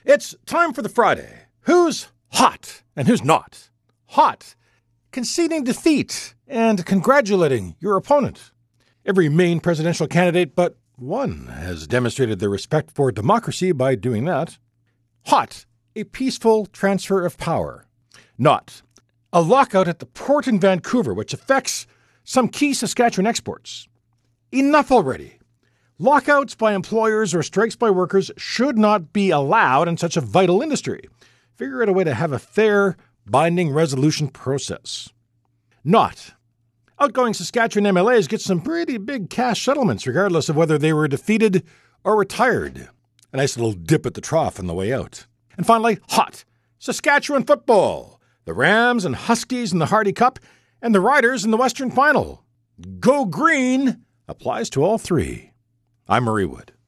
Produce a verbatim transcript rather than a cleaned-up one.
It's time for the Friday. Who's hot and who's not? Hot, conceding defeat and congratulating your opponent. Every main presidential candidate but one has demonstrated their respect for democracy by doing that. Hot, a peaceful transfer of power. Not, a lockout at the port in Vancouver which affects some key Saskatchewan exports. Enough already. Lockouts by employers or strikes by workers should not be allowed in such a vital industry. Figure out a way to have a fair, binding resolution process. Not, outgoing Saskatchewan M L As get some pretty big cash settlements regardless of whether they were defeated or retired. A nice little dip at the trough on the way out. And finally, hot, Saskatchewan football. The Rams and Huskies in the Hardy Cup and the Riders in the Western Final. Go Green applies to all three. I'm Murray Wood.